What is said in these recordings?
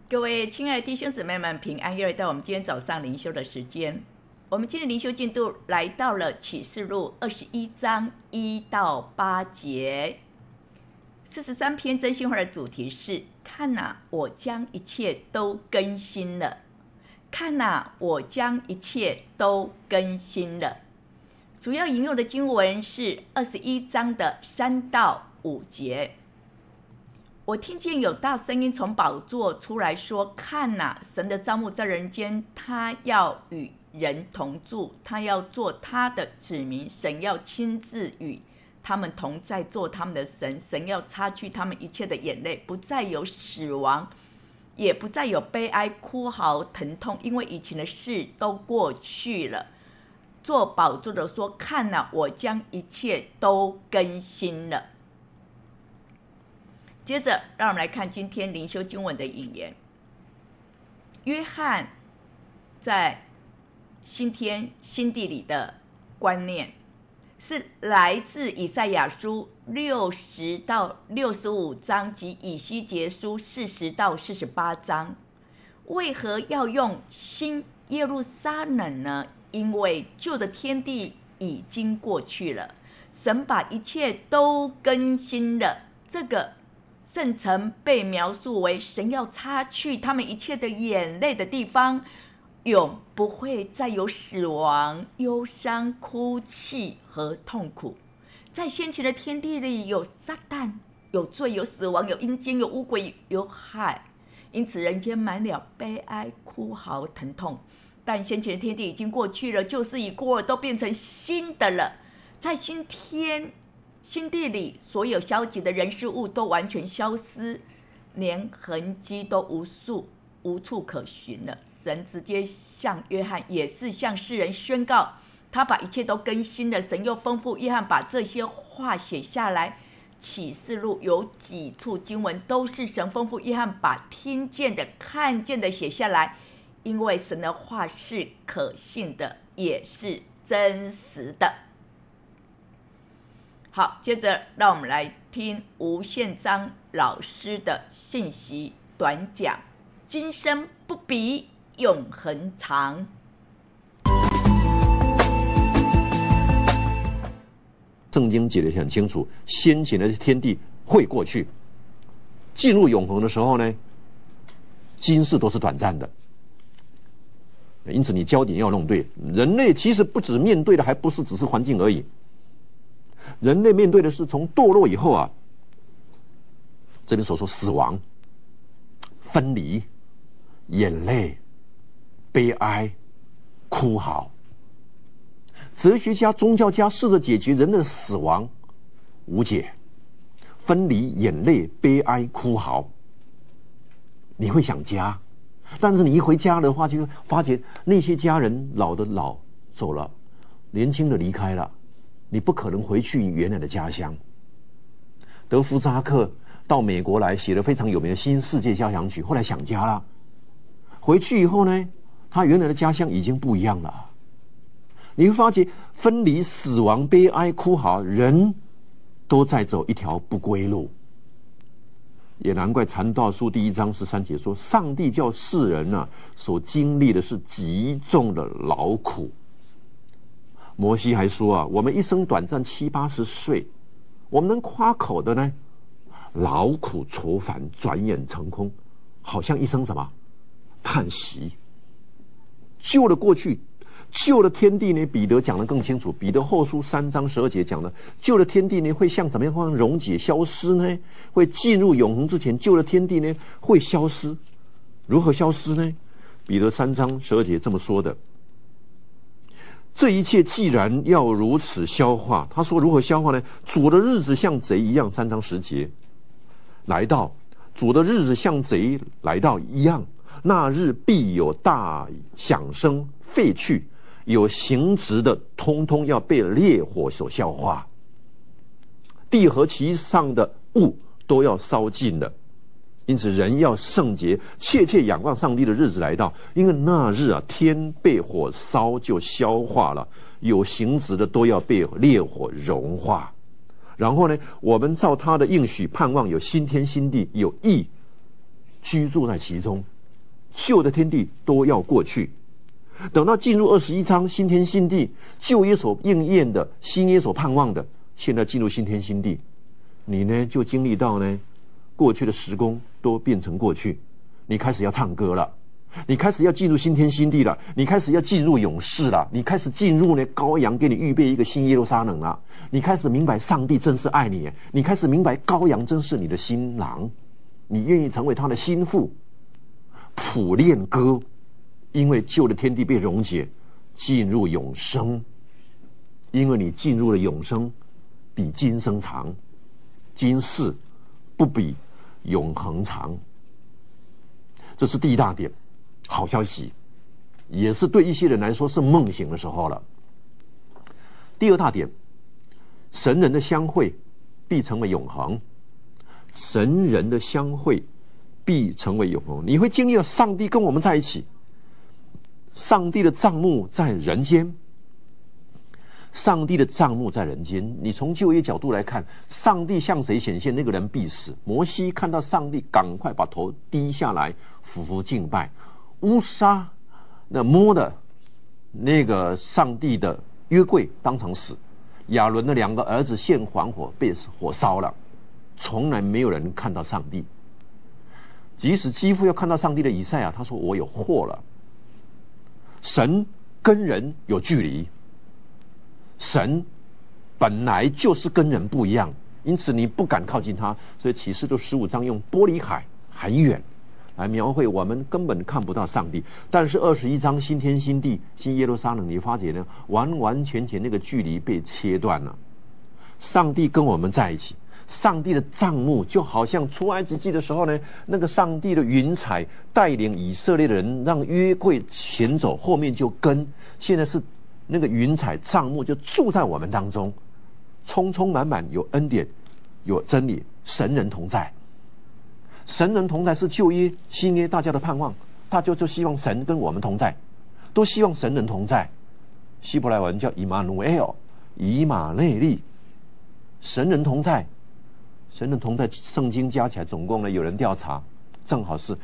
各位亲爱的弟兄姊妹们，平安！又来到我们今天早上灵修的时间。我们今天灵修进度来到了启示录21章1到8节。43篇真心话的主题是：看哪，我将一切都更新了。看哪，我将一切都更新了。主要引用的经文是21章的3到5节。我听见有大声音从宝座出来说：看哪，神的帐幕在人间，他要与人同住，他要做他的子民，神要亲自与他们同在，做他们的神。神要擦去他们一切的眼泪，不再有死亡，也不再有悲哀、哭嚎、疼痛，因为以前的事都过去了。做宝座的说：看哪，我将一切都更新了。接着让我们来看今天灵修经文的引言。约翰在新天新地里的观念是来自以赛亚书60到65章及以西结书40到48章。为何要用新耶路撒冷呢？因为旧的天地已经过去了，神把一切都更新了。这个圣城被描述为神要擦去他们一切的眼泪的地方，永不会再有死亡、忧伤、哭泣和痛苦。在先前的天地里，有撒旦，有罪，有死亡，有阴间，有污鬼，有海，因此人间满了悲哀、哭嚎、疼痛。但先前的天地已经过去了，旧事已过了，都变成新的了。在新天新地里，所有消极的人事物都完全消失，连痕迹都无处可寻了。神直接向约翰，也是向世人宣告，他把一切都更新了。神又吩咐约翰把这些话写下来。启示录有几处经文都是神吩咐约翰把听见的、看见的写下来，因为神的话是可信的，也是真实的。好，接着让我们来听吴宪章老师的信息短讲：今生不比永恒长。 圣经解得很清楚，先前的天地会过去，进入永恒的时候呢，今世都是短暂的。因此你焦点要弄对，人类其实不只面对的还不是只是环境而已，人类面对的是从堕落以后啊，这边所说死亡、分离、眼泪、悲哀、哭嚎。哲学家、宗教家试着解决人的死亡，无解；分离、眼泪、悲哀、哭嚎。你会想家，但是你一回家的话，就会发觉那些家人老的老走了，年轻的离开了，你不可能回去原来的家乡。德弗扎克到美国来写了非常有名的《新世界交响曲》，后来想家了，回去以后呢，他原来的家乡已经不一样了。你会发觉分离、死亡、悲哀、哭嚎，人都在走一条不归路。也难怪传道书1章13节说，上帝叫世人啊所经历的是极重的劳苦。摩西还说啊，我们一生短暂70、80岁，我们能夸口的呢，劳苦愁烦，转眼成空，好像一生什么叹息。旧的过去，旧的天地呢，彼得讲得更清楚。彼得后书3章12节讲的，旧的天地呢会像怎么样溶解消失呢？会进入永恒之前，旧的天地呢会消失。如何消失呢？彼得3章12节这么说的：这一切既然要如此消化，他说如何消化呢？主的日子像贼一样，3章10节来到，主的日子像贼来到一样，那日必有大响声废去，有形质的通通要被烈火所消化，地和其上的物都要烧尽了。因此人要圣洁，切切仰望上帝的日子来到，因为那日啊，天被火烧就消化了，有形质的都要被烈火融化。然后呢，我们照他的应许盼望有新天新地，有义居住在其中。 旧的天地都要过去。等到进入21章新天新地，旧约所应验的，新约所盼望的，现在进入新天新地，你呢就经历到呢，过去的时光都变成过去，你开始要唱歌了，你开始要进入新天新地了，你开始要进入永世了，你开始进入呢羔羊给你预备一个新耶路撒冷了，你开始明白上帝真是爱你，你开始明白羔羊真是你的新郎，你愿意成为他的心腹，谱恋歌，因为旧的天地被溶解，进入永生，因为你进入了永生，比今生长，今世不比永恒长。这是第一大点，好消息，也是对一些人来说是梦醒的时候了。第二大点，神人的相会必成为永恒，神人的相会必成为永恒。你会经历到上帝跟我们在一起，上帝的帐幕在人间，上帝的帐幕在人间。你从旧约角度来看，上帝向谁显现，那个人必死。摩西看到上帝，赶快把头低下来，俯伏敬拜。乌撒那摸的那个上帝的约柜，当场死。亚伦的2个儿子献还火，被火烧了。从来没有人看到上帝，即使几乎要看到上帝的以赛亚，他说我有祸了。神跟人有距离，神本来就是跟人不一样，因此你不敢靠近他。所以启示录15章用玻璃海很远来描绘我们根本看不到上帝。但是21章新天新地新耶路撒冷，你发觉呢，完完全全那个距离被切断了。上帝跟我们在一起，上帝的帐幕就好像出埃及记的时候呢，那个上帝的云彩带领以色列的人让约柜前走，后面就跟。现在是那个云彩帐幕就住在我们当中，充充满满，有恩典，有真理，神人同在。神人同在是旧约新约大家的盼望，大家就希望神跟我们同在，都希望神人同在。希伯来文叫以马努埃尔，以马内利，神人同在。神人同在圣经加起来总共呢，有人调查正好是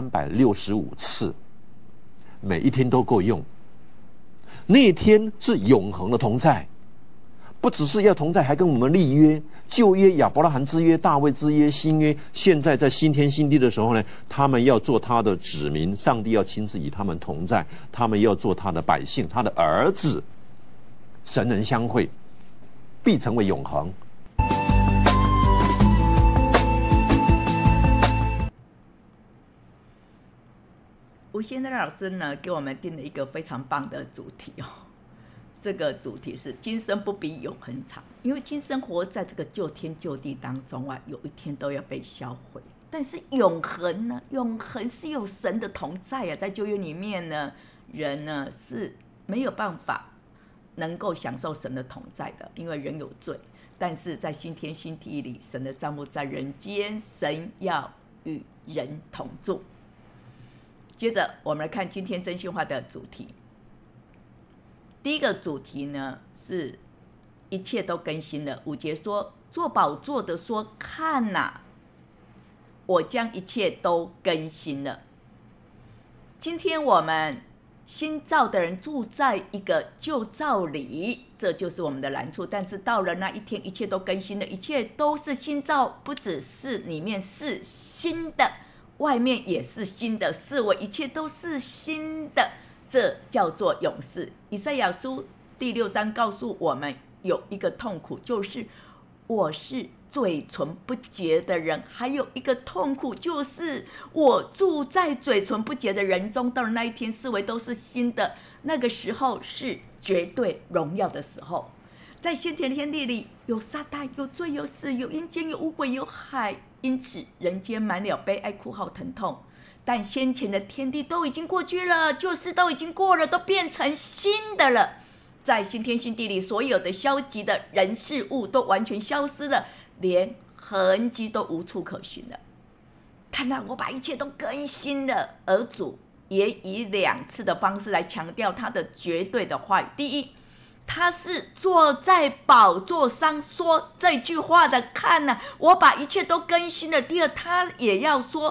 365次，每一天都够用。那天是永恒的同在，不只是要同在，还跟我们立约。旧约亚伯拉罕之约、大卫之约，新约现在在新天新地的时候呢，他们要做他的子民，上帝要亲自与他们同在，他们要做他的百姓，他的儿子。神人相会必成为永恒。 吴先生老师呢，给我们定了一个非常棒的主题哦。这个主题是今生不比永恒长，因为今生活在这个旧天旧地当中啊，有一天都要被销毁。但是永恒呢？永恒是有神的同在啊，在旧约里面呢，人呢是没有办法能够享受神的同在的，因为人有罪。但是在新天新地里，神的帐幕在人间，神要与人同住。接着我们来看今天真心话的主题。第一个主题呢是一切都更新了。5节说，坐宝座的说，看哪，我将一切都更新了。今天我们新造的人住在一个旧造里，这就是我们的难处。但是到了那一天，一切都更新了，一切都是新造，不只是里面是新的，外面也是新的，四围一切都是新的，这叫做永世。以赛亚书第6章告诉我们有一个痛苦，就是我是嘴唇不洁的人，还有一个痛苦，就是我住在嘴唇不洁的人中。到了那一天，四围都是新的，那个时候是绝对荣耀的时候。在先前的天地里，有撒旦，有罪，有死，有阴间，有污鬼，有海，因此人间满了悲哀、哭号、疼痛。但先前的天地都已经过去了，旧事都已经过了，都变成新的了。在新天新地里，所有的消极的人事物都完全消失了，连痕迹都无处可寻了。看来我把一切都更新了。而主也以2次的方式来强调他的绝对的话语。第一，他是坐在宝座上说这句话的，看哪，我把一切都更新了。第二，他也要说，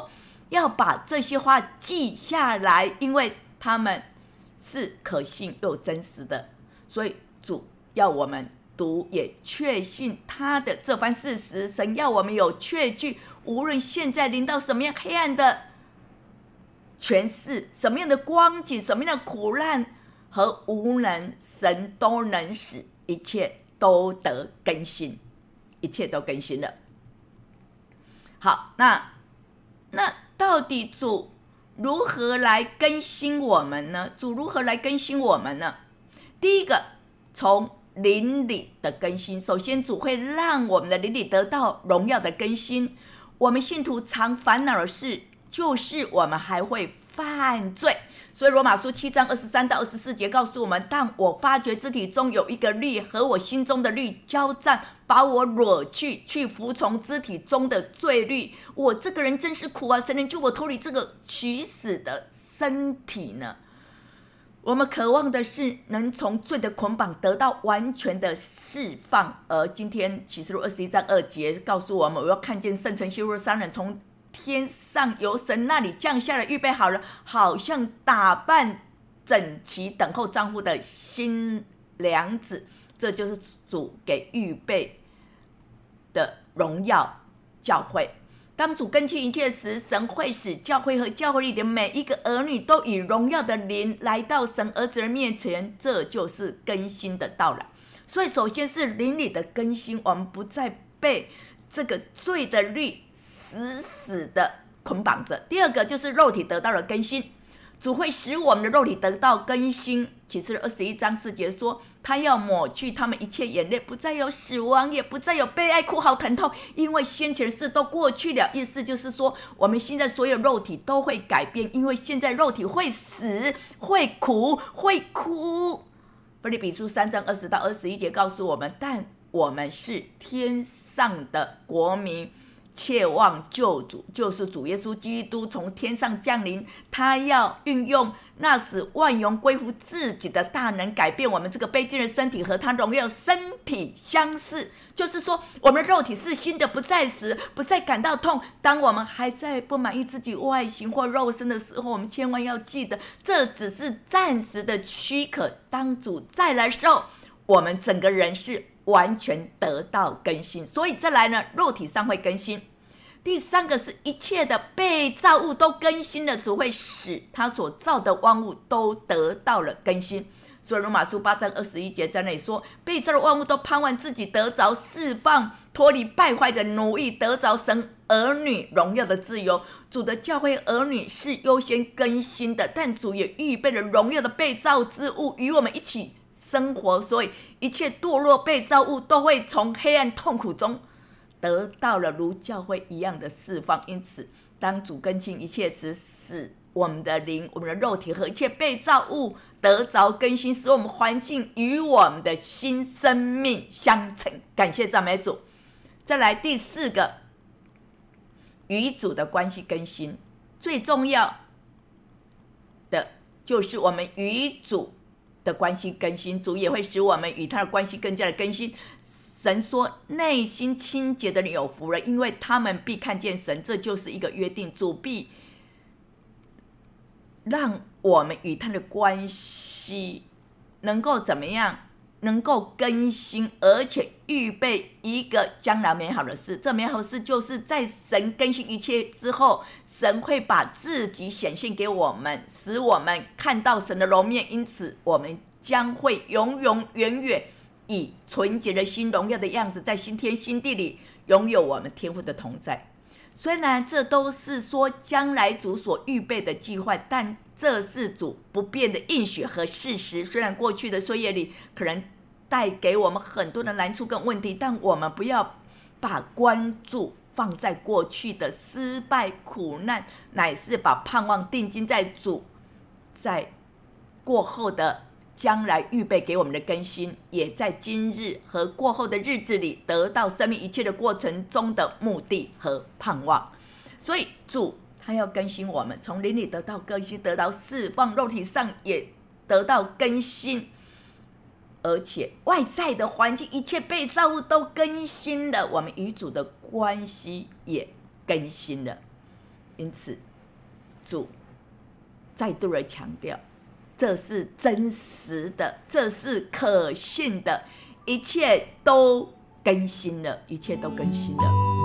要把这些话记下来，因为他们是可信又真实的，所以主要我们读也确信他的这番事实。神要我们有确据，无论现在临到什么样黑暗的权势，什么样的光景，什么样的苦难和无能，神都能使一切都得更新，一切都更新了。好，那到底主如何来更新我们呢？主如何来更新我们呢？第一个，从灵里的更新。首先，主会让我们的灵里得到荣耀的更新。我们信徒常烦恼的事，就是我们还会犯罪。所以罗马书7章23到24节告诉我们，但我发觉肢体中有一个律和我心中的律交战，把我掳去服从肢体中的罪律。我这个人真是苦啊！谁能救我脱离这个取死的身体呢？我们渴望的是能从罪的捆绑得到完全的释放。而今天启示录21章2节告诉我们，我要看见圣城西耶路撒冷从天上由神那里降下来，预备好了，好像打扮整齐等候丈夫的新娘子。这就是主给预备的荣耀教会。当主更新一切时，神会使教会和教会里的每一个儿女都以荣耀的灵来到神儿子的面前，这就是更新的到来。所以首先是灵里的更新，我们不再被这个罪的律死的捆绑着。第二个就是肉体得到了更新，主会使我们的肉体得到更新。启示录21章4节说，他要抹去他们一切眼泪，不再有死亡，也不再有悲哀、哭嚎、疼痛，因为先前的事都过去了。意思就是说，我们现在所有肉体都会改变，因为现在肉体会死、会苦、会哭。腓立比书3章20到21节告诉我们，但我们是天上的国民，切望救主，就是主耶稣基督从天上降临，他要运用那使万有归乎自己的大能，改变我们这个卑贱的身体和他荣耀身体相似。就是说，我们的肉体是新的，不再死，不再感到痛。当我们还在不满意自己外形或肉身的时候，我们千万要记得，这只是暂时的许可。当主再来的时候，我们整个人是完全得到更新。所以再来呢，肉体上会更新。第三个是一切的被造物都更新了，主会使他所造的万物都得到了更新。所以罗马书8章21节在那里说，被造的万物都盼望自己得着释放，脱离败坏的奴役，得着神儿女荣耀的自由。主的教会儿女是优先更新的，但主也预备了荣耀的被造之物与我们一起生活，所以一切堕落被造物都会从黑暗痛苦中得到了如教会一样的释放。因此，当主更新一切时，使我们的灵、我们的肉体和一切被造物得着更新，使我们环境与我们的新生命相称。感谢赞美主。再来第四个，与主的关系更新。最重要的就是我们与主的关系更新，主也会使我们与他的关系更加的更新。神说，内心清洁的人有福了，因为他们必看见神。这就是一个约定，主必让我们与他的关系能够怎么样？能够更新，而且预备一个将来美好的事。这美好的事就是在神更新一切之后，神会把自己显现给我们，使我们看到神的容面。因此我们将会永永远远以纯洁的心、荣耀的样子，在新天新地里拥有我们天父的同在。虽然这都是说将来主所预备的计划，但这是主不变的应许和事实。虽然过去的岁月里可能带给我们很多的难处跟问题，但我们不要把关注放在过去的失败苦难，乃是把盼望定睛在主在过后的将来预备给我们的更新，也在今日和过后的日子里得到生命一切的过程中的目的和盼望。所以主他要更新我们，从灵里得到更新，得到释放，肉体上也得到更新，而且外在的环境一切被造物都更新了，我们与主的关系也更新了。因此主再度的强调，这是真实的，这是可信的，一切都更新了，一切都更新了，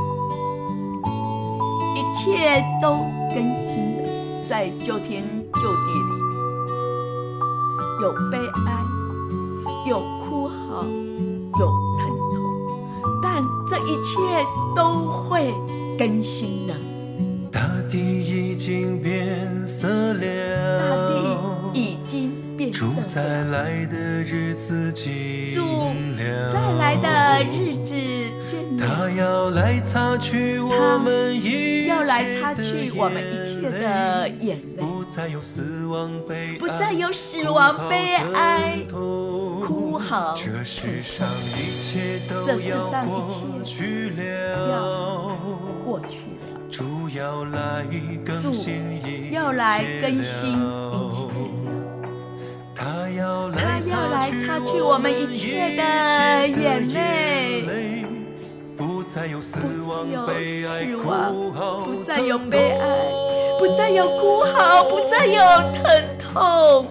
一切都更新了。在旧天旧地里，有悲哀，有哭嚎，有疼痛，但这一切都会更新的。 大地已经变色了， 大地已经变色了。 主再来的日子近了， 再来的日子近了。 他要来擦去我们一切的眼泪， 不再有死亡悲哀， 不再有死亡悲哀、哭嚎。 这世上一切都要过去了，主要来更新一切了，他要来擦去我们一切的眼泪，不再有死亡悲哀哭嚎， 不再有悲哀，不再有哭嚎，不再有疼痛。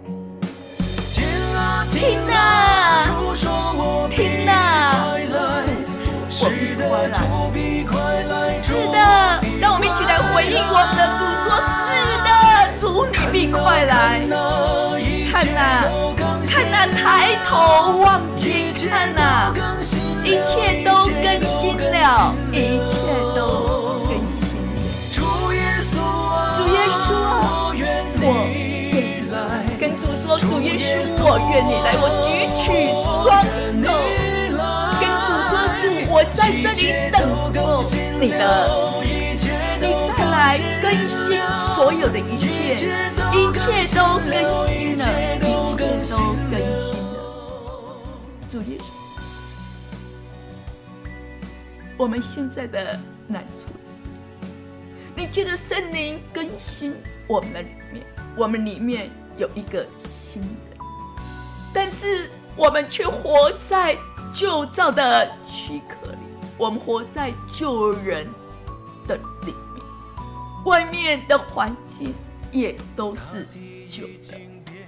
听啊，听啊，主必快来，是的，让我们一起来回应我们的主说，是的，主你必快来。看哪，看哪，抬头望天，看哪，一切都更新了，一切都更新了。主耶稣啊，我愿你来，跟主说，主耶稣，我愿你来，我举起双手，跟主说，主，我在这里等候你再来更新所有的一切，一切都更新了，一切都更新了。主耶稣，我们现在的难处是，你借着圣灵更新我们的里面，我们里面有一个新人，但是我们却活在旧造的躯壳里，我们活在旧人的里面，外面的环境也都是旧的。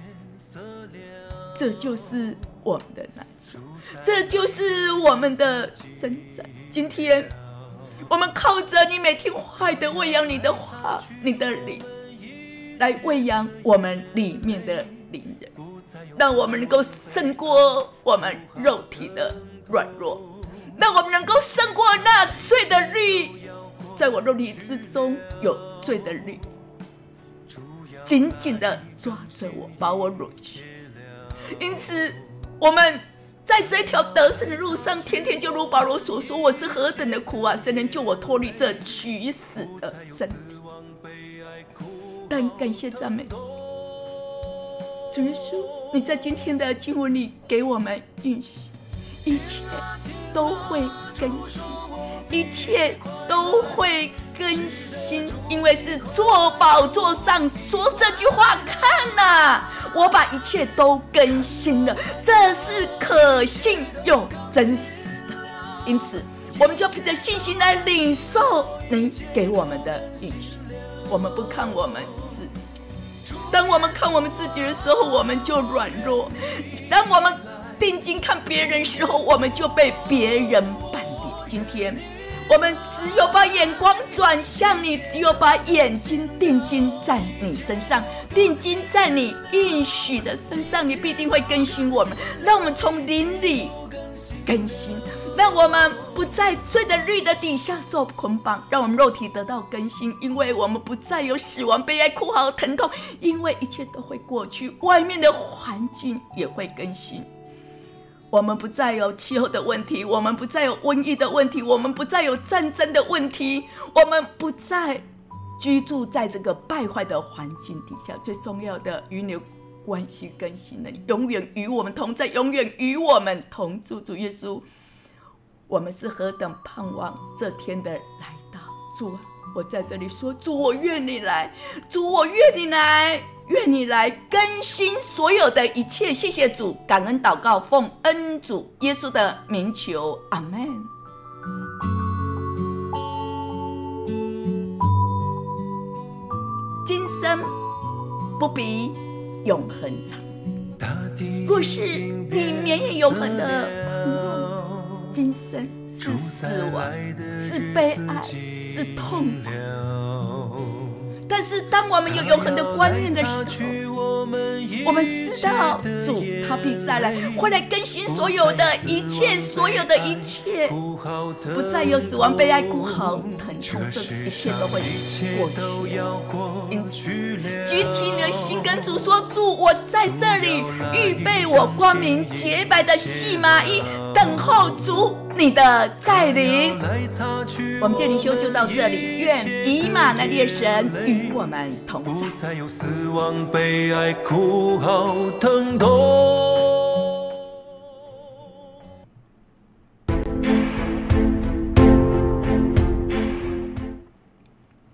这就是我们的难处，这就是我们的挣扎。今天我们靠着你每天坏的喂养你的话，你的灵来喂养我们里面的灵人，让我们能够胜过我们肉体的软弱，让我们能够胜过那罪的律。在我肉体之中有罪的律，紧紧地抓着我，把我掳去。因此我们在这条得胜的路上，天天就如保罗所说，我是何等的苦啊，谁能救我脱离这取死的身体？但感谢赞美主耶稣，你在今天的经文里给我们应许，一切都会更新，一切都会更新，因为是坐宝座上说这句话，看哪，我把一切都更新了，这是可信又真实的。因此我们就凭着信心来领受你给我们的应许。我们不看我们自己，当我们看我们自己的时候，我们就软弱；当我们定睛看别人的时候，我们就被别人绊跌。今天我们只有把眼光转向你，只有把眼睛定睛在你身上，定睛在你应许的身上，你必定会更新我们，让我们从灵里更新，让我们不在罪的律的底下受捆绑，让我们肉体得到更新，因为我们不再有死亡、悲哀、哭嚎、疼痛，因为一切都会过去，外面的环境也会更新。我们不再有气候的问题，我们不再有瘟疫的问题，我们不再有战争的问题，我们不再居住在这个败坏的环境底下。最重要的，与你关系更新了，永远与我们同在，永远与我们同住。主耶稣，我们是何等盼望这天的来到。主啊，我在这里说，主，我愿你来，主，我愿你来，愿你来更新所有的一切。谢谢主，感恩祷告，奉恩主耶稣的名求，阿们。今生不比永恒长。若是你绵延永恒的盼望，今生是死亡，是悲哀，是痛苦。但是当我们有永恒的观念的时候，我们知道主他必再来，会来更新所有的一切，所有的一切，不再有死亡、悲哀、哭嚎、疼痛，这一切都会过去。因此，举起你的心跟主说：主，我在这里预备我光明洁白的细麻衣，等候主你的再临。我们今天灵修就到这里，愿以马内利的神与我们同在。 不再有死亡、悲哀、哭嚎、疼痛。